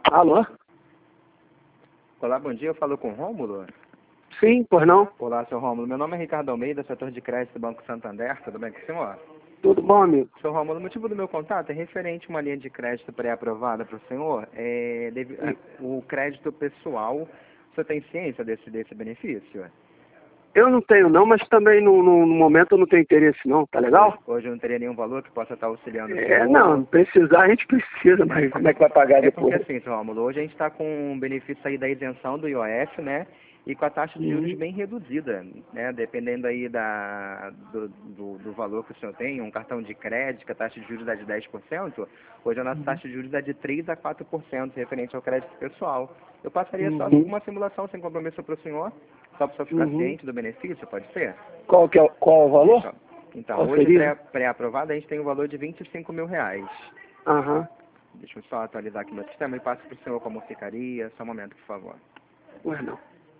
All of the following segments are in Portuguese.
Alô? Olá, bom dia. Eu falo com o Rômulo. Sim, pois não? Olá, seu Rômulo. Meu nome é Ricardo Almeida, setor de crédito do Banco Santander. Tudo bem com o senhor? Tudo bom, amigo? Seu Rômulo, o motivo do meu contato é referente a uma linha de crédito pré-aprovada para o senhor. O crédito pessoal, o senhor tem ciência desse benefício? Eu não tenho não, mas também no momento eu não tenho interesse não, tá legal? Hoje eu não teria nenhum valor que possa estar auxiliando o É, senhor? não, precisar a gente precisa, mas como é que vai pagar É porque depois? assim, seu Rômulo, hoje a gente está com um benefício aí da isenção do IOF, né? E com a taxa de juros bem reduzida, né? Dependendo aí do valor que o senhor tem, um cartão de crédito, que a taxa de juros é de 10%, hoje a nossa taxa de juros é de 3 a 4% referente ao crédito pessoal. Eu passaria só uma simulação sem compromisso para o senhor, só para o senhor ficar ciente do benefício, pode ser? Qual o valor? Então, Qual hoje seria? pré-aprovado a gente tem um valor de R$ 25 mil. Aham. Deixa eu só atualizar aqui meu sistema e passo para o senhor como ficaria. Só um momento, por favor. Ué, não.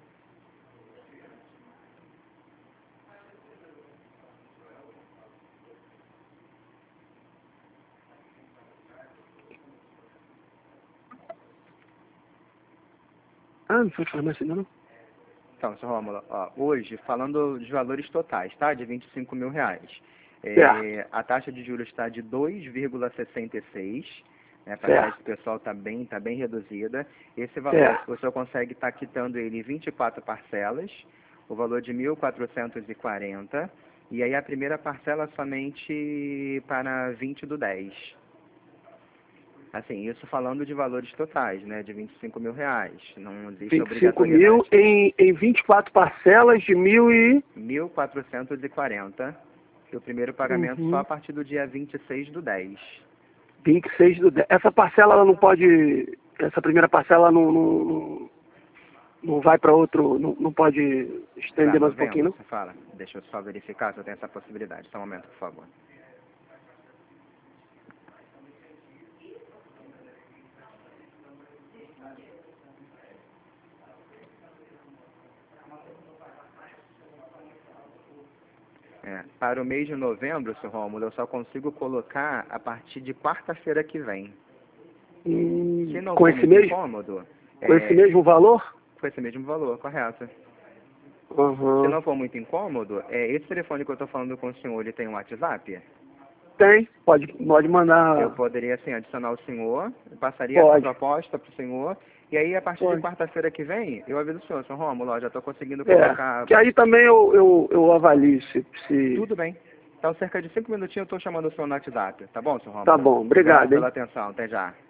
Ah, não foi farmácia ainda não? Então, senhor Rômulo, ó, hoje, falando de valores totais, tá? De R$ 25 mil. A taxa de juros está de 2,66, né? Para crédito pessoal está bem reduzida. Esse valor, o senhor consegue estar quitando ele em 24 parcelas, o valor de 1.440, e aí a primeira parcela somente para 20/10. Assim, isso falando de valores totais, né? De R$ 25 mil. Não existe 25 mil obrigatoriedade. em 24 parcelas de 1.440. E o primeiro pagamento só a partir do dia 26/10. 26 do 10. Essa parcela, ela não pode... Essa primeira parcela não vai para outro... Não pode estender mais um pouquinho, não? Você fala? Deixa eu só verificar se eu tenho essa possibilidade. Só um momento, por favor. Para o mês de novembro, seu Rômulo, eu só consigo colocar a partir de quarta-feira que vem. Se não for muito incômodo... Com esse mesmo valor? Com esse mesmo valor, correto. Se Uhum. não for muito incômodo, esse telefone que eu estou falando com o senhor, ele tem um WhatsApp? Tem, pode mandar. Eu poderia, assim, adicionar o senhor, eu passaria essa proposta para o senhor, e aí, a partir de quarta-feira que vem, eu aviso o senhor, Rômulo, ó, já estou conseguindo colocar... Que aí também eu avalio se... Tudo bem. Então, cerca de 5 minutinhos eu estou chamando o senhor no WhatsApp, tá bom, senhor Rômulo? Tá bom, obrigado, Obrigado pela atenção, até já.